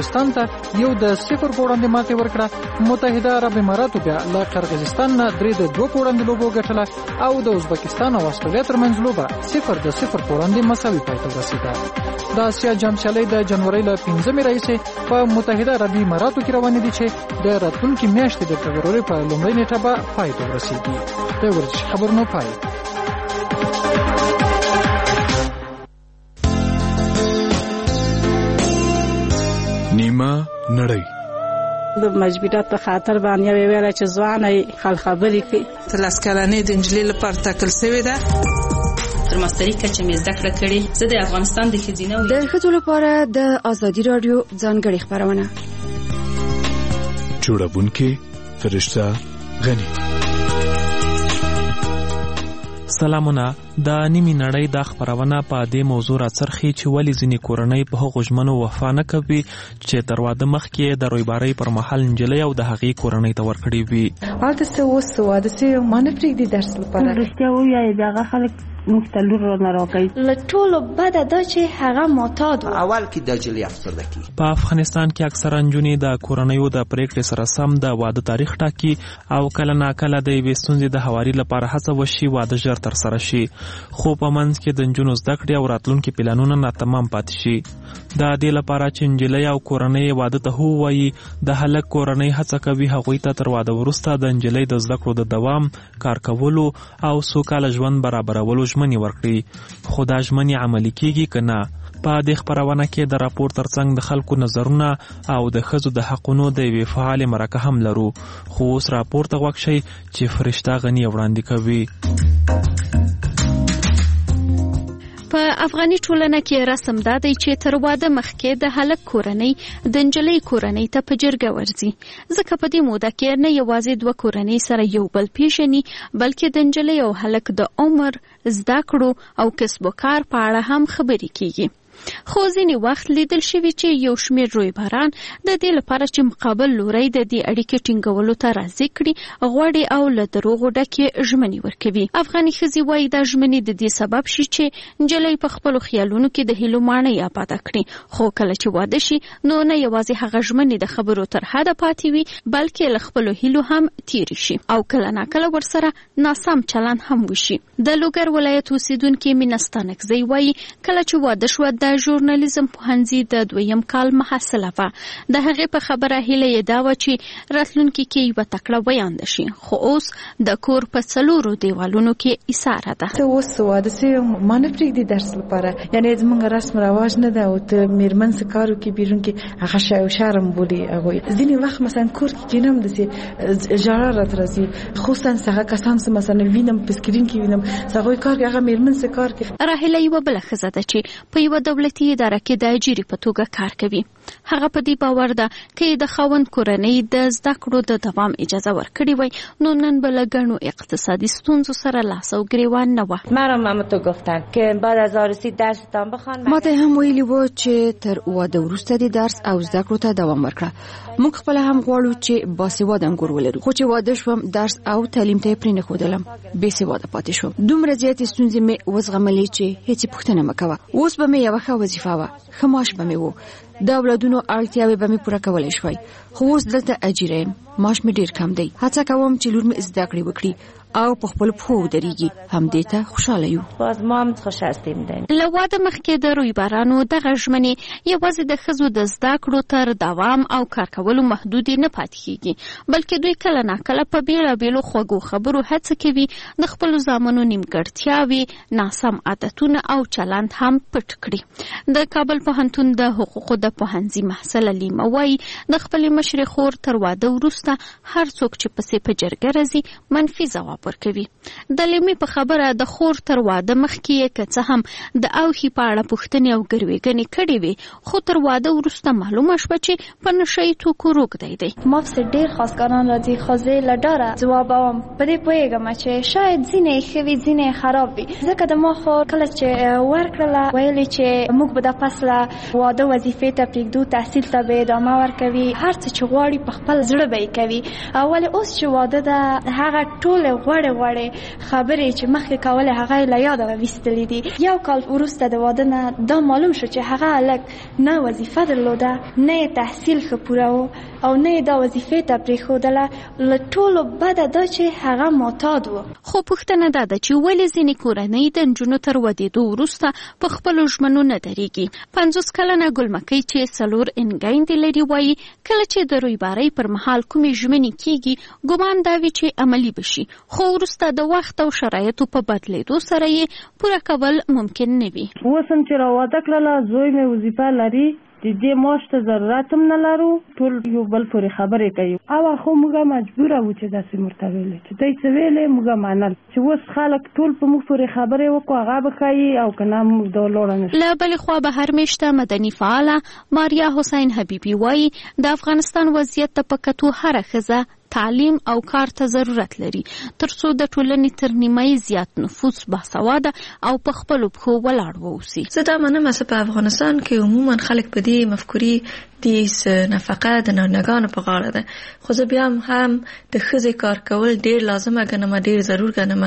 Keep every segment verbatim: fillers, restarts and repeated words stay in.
عربستان ته یو د صفر په وړاندې ماتې ورکړه. متحده عرب اماراتو بیا له قرغیزستان نه درې د دوه په وړاندې لوبه وګټله او د ازبکستان او استرالیا ترمنځ لوبه صفر د صفر په وړاندې مساوي پای ته ورسېده. د اسیا جام سیالۍ د جنورۍ له پنځمې راهیسې په متحده عرب اماراتو کې روانې دي چې د راتلونکي میاشتې د فبرورۍ په لومړۍ نیټه به پای ته ورسېږي. د ورزشي خبرونو پای. نیمه نړۍ د مجبوریت په خاطر باندې ویل چې ځواني خل خبرې کوي. تلاس کلنې د انجلۍ لپاره ټاکل شوې ده. تر ماستري کچه مې زده کړه کړې. زه د افغانستان د ښځینه د ښځو لپاره د ازادي رادیو ځانګړې خبرونه جوړونکې فرشته غني. سلامونه. د نیمې نړۍ د خبرونه په دې موضوع راڅرخي چې ولې ځینې کورنۍ په هغو ژمنو وفا نه کوي چې تر واده مخکې د رویبارۍ پر مهال نجلۍ او د هغې کورنۍ ته ورکړې وي. هلته څه اوس واده شوی ما نه پرېږدي درس لپاره. رښتیا ووایي د هغه خلک موږ ته لور رانه راکوي. له ټولو بده دا چې هغه معتاد و. اول کې د جلي افسرده کی. په افغانستان کې اکثره نجونې د کورنیو د پریکړې سره سم د واده تاریخ ټاکي او کله ناکله د یوې ستونزې د هواري لپاره هڅه وشي واده ژر ترسره شي، خو په منځ کې د نجونو زده کړې او راتلونکي پلانونه ناتمام پاتې شي. د دې لپاره چې نجلۍ او کورنۍ واده ته هو وایي، د هلک کورنۍ هڅه کوي هغوی ته تر واده وروسته د نجلۍ د زده کړو د دوام، کار کولو او سوکاله ژوند برابرولو ژمنې ورکړي. خو دا ژمنې عملي کیږي که نه؟ په دې خبرونه کې د راپور ترڅنګ د خلکو نظرونه او د ښځو د حقونو د یوې فعالې مرکه هم لرو. خو اوس راپور ته غوږ شئ چې فرشته غني وړاندې کوي. په افغاني ټولنه کې رسم دا دی چې تر واده مخکې د هلک کورنۍ د نجلۍ کورنۍ ته په جرګه ورځي، ځکه په دې موده کې نه یوازې دوه کورنۍ سره یو بل پیژني، بلکې د نجلۍ او هلک د عمر، زده کړو او کسب و کار په اړه هم خبرې کیږي. خو ځینې وخت لیدل شوي چې یو شمېر رویباران د دې لپاره چې مقابل لوری د دې اړیکې ټینګولو ته راضي کړي غواړي او له دروغو ډکې ژمنې ورکوي. افغاني ښځې وایي دا ژمنې د دې سبب شي چې نجلۍ په خپلو خیالونو کې د هیلو ماڼۍ آباده کړي، خو کله چې واده شي نو نه یوازې هغه ژمنې د خبرو تر حده پاتې وي، بلکې له خپلو هیلو هم تیرې شي او کله ناکله ورسره ناسم چلن هم وشي. د لوګر ولایت اوسیدونکې مینه ستانکزی وایي کله چې واده شوه د ژورنالیزم پوهنځي د دویم کال محصله وه. د هغې په خبره هیله یې دا وه چې راتلونکي کې یوه تکړه ویانده شي، خو اوس د کور په څلورو دیوالونو کې ایساره ده. ته اوس واده شوی ما نه پرېږدي درس لپاره، یعنې زموږ رسم رواج نه ده او ته میرمن څه کار وکړي بیرون کې هغه شرم بولي هغوی. ځینې وخت مثلا کور کې کینم داسې ژړا راته راځي، خصوصا هغه کسان چې مثلا وینم په سکرین کې وینم هغوی کار کوي، هغه میرمن څه کار کوي. راهیله یوه بله ښځه ده چې په یوه دولتي اداره کې د اجیرې په توګه کار کوي. هغه په دې باور ده که د خاوند کورنۍ د زده کړو د دوام اجازه ورکړې وای نو نن به له ګڼو اقتصادي ستونزو سره لاس او ګریوان نه وه. مرا مامتو گفتن که بعد از آرسی درستان بخوان. ماته هم ویلي وو چې تر واده وروسته د درس او زده کړو ته دوام ورکړه. موږ خپل هم غواړو چې باسواده انګور ولرو، خو چې واده شوم درس او تعلیم ته پرې نه ښودلم، بې سواده پاتې شوم. دومره زیاتې ستونزې مې وزغملې چې هیڅ پوښتنه مه کوه. اوس به مې یوه ښه وظیفه وه، ښه معاش به مې و، د اولادونو اړتیاوې به مې پوره کولی شوای. خو اوس دلته اجیره یم، معاش مې ډېر کم دی. هڅه کوم چې لور مې زده کړې وکړي او په خپل پښو ودرېږي. همدې ته خوشحاله یو. باز ما هم خوش هستیم. له واده مخکې د رویبارانو دغه ژمنې یوازې د ښځو د زده کړو تر دوام او کار کولو محدودې نه پاتې کېږي، بلکې دوی کله ناکله په بېلابېلو خوږو خبرو هڅه کوي د خپلو زامنو نیمګړتیاوې، ناسم عادتونه او چلند هم پټ کړي. د کابل پوهنتون د حقوقو د پوهنځي محصله لیمه وایي د خپلې مشرې خور تر واده وروسته هر څوک چې پسې په جرګه راځي منفي ځواب ورکوي. د لیمې په خبره د خور تر واده مخکې یې که څه هم د اوښي په اړه پوښتنې او ګروېږنې کړې وې، خو تر واده وروسته معلومه شوه چې په نشه یي توکو روږدی دی. ما پسې ډېر خواستګاران راځي، خو زه له ډاره ځوابوم. په دې پوهېږم چې شاید ځینې ښه وي ځینې خراب وي، ځکه د ما خور کله چې ورکړله ویلې چې موږ به د فصله واده وظیفې ته پرېږدو، تحصیل ته به ادامه ورکوي، هر څه چې غواړي په خپل زړه به یې کوي. ولې اوس چې واده ده هغه ټولې غوړې غوړې خبرې چې مخکې کولې هغه له یاده ویستلې دي. یو کال وروسته د واده نه دا معلوم شو چې هغه هلک نه وظیفه درلوده، نه تحصیل ښه پوره و او نه دا وظیفې ته پرېښودله. له ټولو بده دا چې هغه معتاد و. خو پوښتنه دا ده چې ولې ځینې کورنۍ د نجونو تر ودېدو وروسته په خپلو ژمنو نه درېږي. پنځوس کلنه ګلمکۍ چې څلور انګایندې لري وایي کله چې د رویبارۍ پر مهال کومې ژمنې کېږي ګمان دا وي چې عملي بشي، خو وروسته د وخت او شرایطو په بدلېدو سره یې پوره کول ممکن نه وي. اوس هم چې راواده کړله زوی مې وظیفه لري، د دې معاش ته ضرورت هم نه لرو، ټول یو بل پورې خبرې کوي. او خو موږ مجبوره وو چې داسې ورته ویلې چې دی څه ویلې موږ منل چې اوس خلک ټول په موږ پورې خبرې وکړو هغه به ښایي او که نه موږ دا لوړه نه شو. له بلې خوا بهر میشته مدني فعاله ماریا حسین حبیبي وایي د افغانستان وضعیت ته په کتو هره ښځه تعلیم او کار ته ضرورت لري ترڅو د ټولنې تر نیمایي زیات نفوس باسواده او په خپلو پښو ولاړ واوسي. زه دا منم چې په افغانستان کې عموما خلک په دې مفکورې د نفقه د نارینه‌ګانو په غاړه ده، خو زه بیا هم د ښځې کار کول ډېر لازمه ګڼم، ډېر ضرور ګڼم.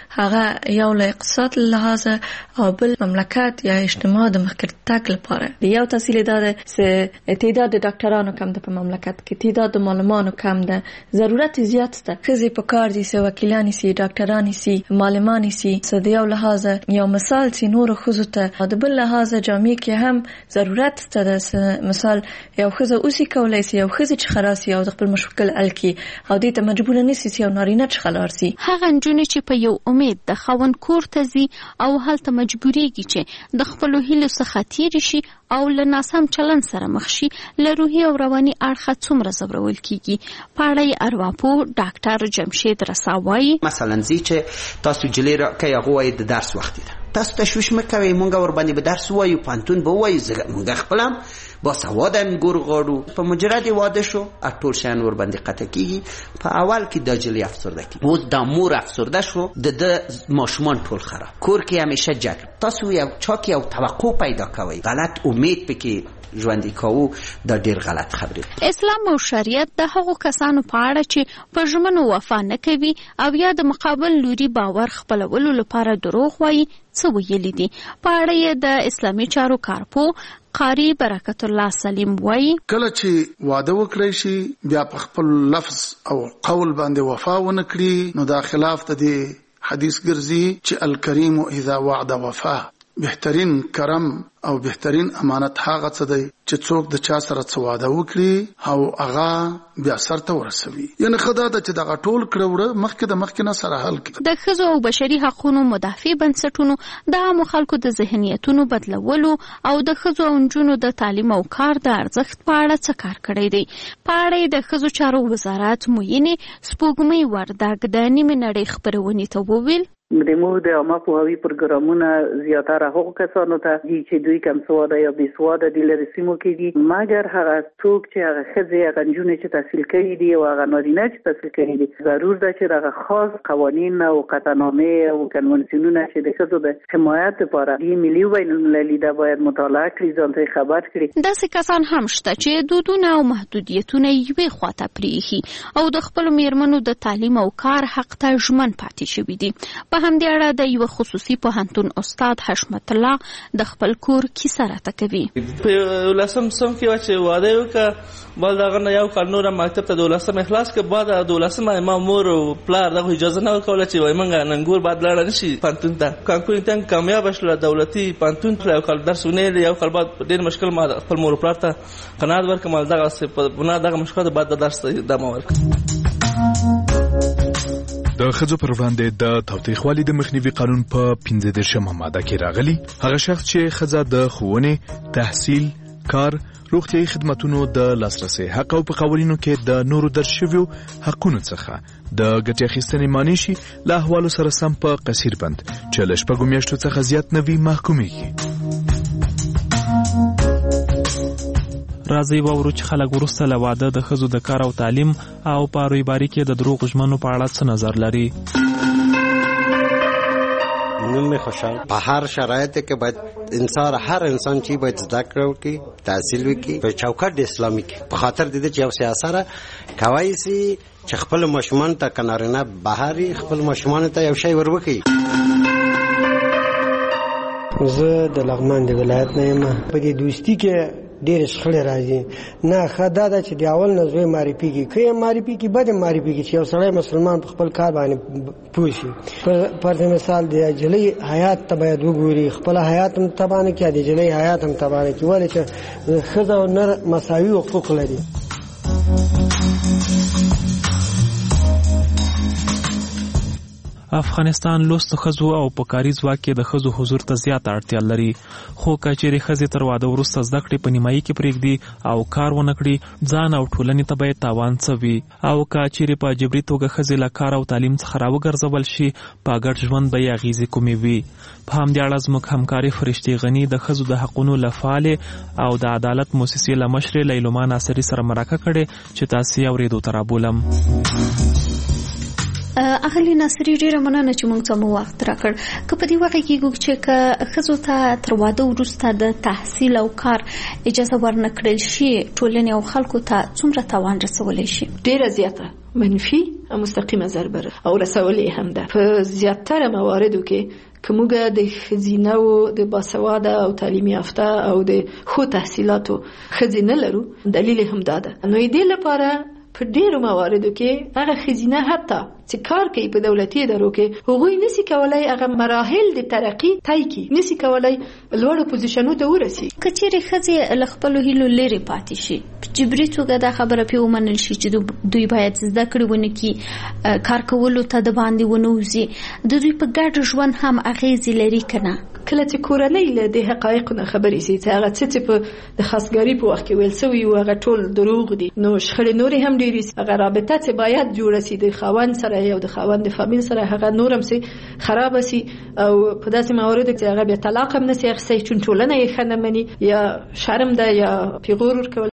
هغه یو له اقتصاد له لحاظه او بل مملکت یا اجتماع د مخکې تګ لپاره. یو تحصیل دا ده چې تعداد د ډاکټرانو کم ده په مملکت کې، تعداد د معلمانو کم ده، ضرورت زیات ده. ښځې په کار دي چې وکیلانې سي، ډاکټرانې سي، معلمانې سي. څه د یو لحاظه یو مثال چې نورو ښځو ته او د بل لحاظه جامع کې هم ضرورت ده. مثال یو ښځه اوسي کولای سي، یو ښځه چې خلاصي او د خپل مشکل حل کړي او دې ته مجبور نه سي چې یو نارینه چې خلاص سي. هغه نجونې چې په یو امید د خاوند کور ته ځي او هلته مجبورېږي چې د خپلو هیلو څخه تېرې شي او له ناسم چلند سره مخ شي، له روحي او رواني اړخه څومره ځورول کېږي. په اړه یې ارواپوه ډاکټر جمشید رسا وایي مثلا ځي چې تاسو جلې راکوئ هغه وایي د درس وخت دی، تاسو تشویش مه کوئ، مونږ ورباندې به درس ووایو، پوهنتون به ووایو، مونږ خپل هم باسواده ام ګور غواړو. په مجرد واده شو ټول شیان ورباندې قطع کېږي. په اول کې د جلې افسرده کېږي، اوس د مور افسرده شو، د د ماشومان ټول خراب، کور کې همیشه جګړه. تاسو یو چا کې یو توقع پیدا کوئ، غلط امید پکې ژوندي کوو، دا ډیر غلط خبرې. اسلام او شریعت د هغو کسانو په اړه چې په ژمنو وفا نه کوي او یا د مقابل لوري باور خپلولو لپاره دروغ وایي څه ویلي دي. په اړه یې د اسلامي چارو کارپوه قاری برکت الله سلیم وایي کله چې واده وکړی شي بیا په خپل لفظ او قول باندې وفا ونه کړي نو دا خلاف د دې حدیث ګرځي چې الکریم اذا وعد وفا. بهترین کرم او بهترین امانت هغه څه دی چې څوک د چا سره څه واده وکړي او هغه بیا سرته ورسوي. یعنی خدا د چې دغه ټول کړه مخکې د مخکې نه سره حل کړي. د ښځو او بشري حقوقو مدافع بنسټونو د عامو خلکو د ذهنیتونو بدلولو او د ښځو او نجونو د تعلیم او کار د ارزښت په اړه څه کار کړی دی. په اړه د ښځو چارو وزارت موینې سپوږمۍ وردګ د نیمې نړۍ خپرونې ته وویل د مو د عامه پوهاوي پروګرامونه زیاتره هغو کسانو ته دي چې دوی کم سواده یا بې سواده دي لري سیمو کې دي، مګر هغه څوک چې هغه ښځې هغه نجونې چې تحصیل کړي دي او هغه نارینه چې تحصیل کړي دي ضرور ده چې هغه خاص قوانین او قطعنامې او کنونسیونونه چې د ښځو د حمایت لپاره دي ملي او بین المللي ده باید مطالعه کړي، ځان ته خبر کړي. داسې کسان هم شته چې دودونه او محدودیتونه یوې خواته پرېښي او د خپلو میرمنو د تعلیم او کار حق ته ژمن پاتې شوي دي. په همدې اړه د یو خصوصي پوهنتون استاد حشمت الله د خپل کور کیسه راته کوي. په ولسم سم کې چې واده وکړه بل دغه نه یو کال نور مکتب ته د ولسم اخلاص کې بعد د ولسم ما مور او پلار دغه اجازه نه ورکوله چې وای مونږ ننګور بعد لاړ نشي پوهنتون ته. کانکور امتحان کامیاب شول، دولتي پوهنتون ته یو کال درس ونه یو کال بعد ډیر مشکل ما خپل مور پلار ته قناعت ورکړم دغه په بنا دغه مشکل بعد د درس دمه ورکړم. د ښځو پر وړاندې د تاوتریخوالي د مخنیوي قانون په پنځه دېرشمه ماده کې راغلی. هغه شخص چې ښځه د ښوونې، تحصیل، کار، روغتیايي خدماتونو د لاسرسي حق او په قوانینو کې د نورو درج شویو حقونو څخه د ګټې اخیستنې مانع شي له احوالو سره سم په قصیر بند چې له شپږو میاشتو څخه زیات نه وي محکومیږي. راځي وورو چې خلک وروسته له واده د ښځو د کار او تعلیم او په رویباري کې د دروغ ژمنو په اړه څه نظر لري. ممنون میخوشم. په هر شرایط کې باید انسان هر انسان چې باید زده کړو کې تحصیل وکړي په چوکاټ د اسلامي کې، په خاطر د دې چې یو سیاسره کوي سي چې خپل ماشومان ته کنارینه بهاري خپل ماشومان ته یو شی وروکي. زه د لغمان د ولایت نه یم. په دې دوستي کې ډېر شخړې راځي. نه ښه دا ده چې د اول نه زوی معرفي کړي، که یې معرفي کړي بد یې معرفي کړي چې یو سړی مسلمان په خپل کار باندې پوه شي. پر مثال د نجلۍ حیات ته باید وګوري، خپل حیات هم تباه نه کړي، د نجلۍ حیات هم تباه نه کړي، ولې چې ښځه او نر مساوي حقوق لري. افغانستان لوستو ښځو او په کاري ځواک کې د ښځو حضور ته زیاته اړتیا لري، خو که چیرې ښځې تر واده وروسته زده کړې په نیمایي کې پرېږدي او کار ونه کړي، ځان او ټولنې ته به یې تاوان څه وي؟ او که چیرې په جبري توګه ښځې له کار او تعلیم څخه راوګرځول شي، په ګډ ژوند به یې اغېزې کومې وي؟ په همدې اړه زموږ همکارې فرشتې غني د ښځو د حقونو له فعالې او د عدالت موسسې له مشرې لیلما ناصري سره مرکه کړې چې تاسې یې اورېدو ته رابولم. اغلی ناصري ډیره مننه چې موږ ته مو وخت راکړ. که په دې واقع کې ګوګ چې که ښځو ته تر واده وروسته د تحصیل او کار اجازه ورنه کړل شي، ټولنې او خلکو ته څومره تاوان رسولی شي؟ ډیره زیاته منفي او مستقیمه ضربه او رسولی هم ده. په زیاتره مواردو کې که موږ د ښځینه او د باسواده او تعلیم یافته او د ښو تحصیلاتو ښځې نه لرو، دلیل هم دا ده. نو دې لپاره په ډیرو مواردو کې هغه ښځینه حتی چې کار کوي په دولتي ادارو کې، هغوی نسی کولای هغه مراحل د ترقی طی کړي، نسی کولای لوړو پوزیشنو ته ورسي. که چیرې ښځې له خپلو هیلو لرې پاتې شي، په جبري توګه دا خبره پرې ومنل شي چې دوی باید زده کړې ونه کړي، کار کولو ته د باندې ونه وځي، د دوی په ګډ ژوند هم اغېزې لري که نه؟ کله چې کورنۍ له دې حقایقو نه خبرې سي چې هغه څه چې په د خاصګاري په وخت کې ویل سوي وو هغه ټول دروغ دي، نو شخړې نورې هم ډېرې سي. هغه رابطه چې باید جوړه سي د خاوند سره یا د خاوند د فامیل سره، هغه نور هم سي خرابه سي، او په داسې مواردو کې هغه بیا طلاق هم نسي اخیستی چون ټولنه یې ښه نه مني، یا شرم ده یا پیغور ورکول.